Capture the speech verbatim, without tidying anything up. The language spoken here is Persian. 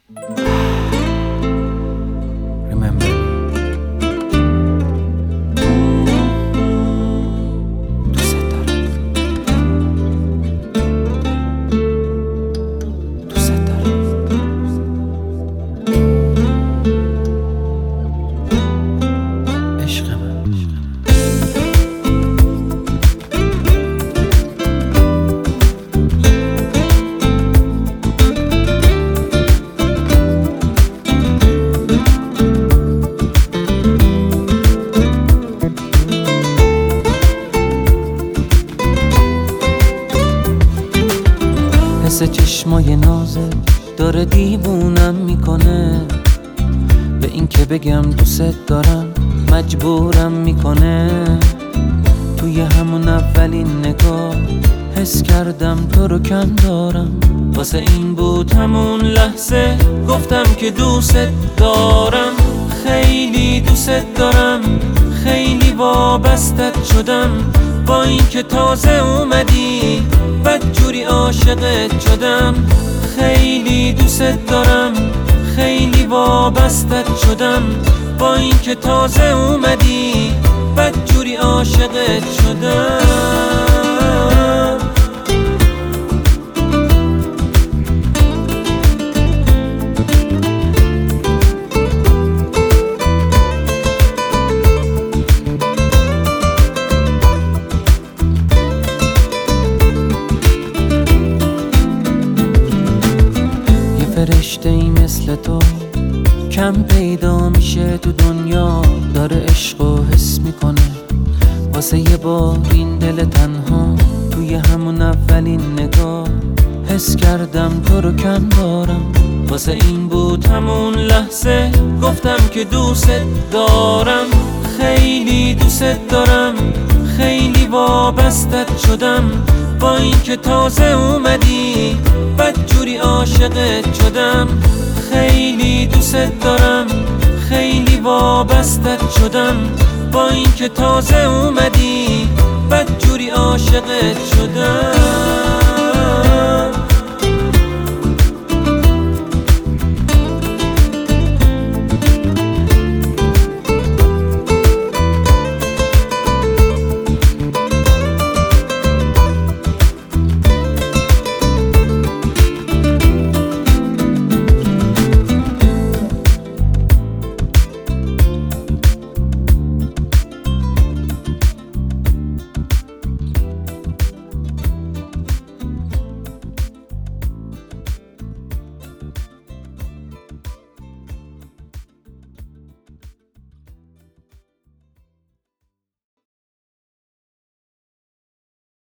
Remember دوست دارم، دوست دارم. عشق من حس چشمای نازت داره دیوونم میکنه، به این که بگم دوست دارم مجبورم میکنه. توی همون اولین نگاه حس کردم تو رو کم دارم، واسه این بود همون لحظه گفتم که دوست دارم. خیلی دوست دارم، خیلی وابستت شدم، با این که تازه اومدی بدجوری عاشقت شدم. خیلی دوست دارم، خیلی وابستت شدم، با این که تازه اومدی بدجوری عاشقت شدم. فرشته ای مثل تو کم پیدا میشه تو دنیا، داره عشق و حس میکنه. واسه یه بار این دل تنها توی همون اولین نگاه حس کردم تو رو کم دارم، واسه این بود همون لحظه گفتم که دوست دارم. خیلی دوست دارم، خیلی وابستت شدم، با این که تازه اومدی بدجوری عاشقت شدم. خیلی دوست دارم، خیلی وابستت شدم، با این که تازه اومدی بدجوری عاشقت شدم.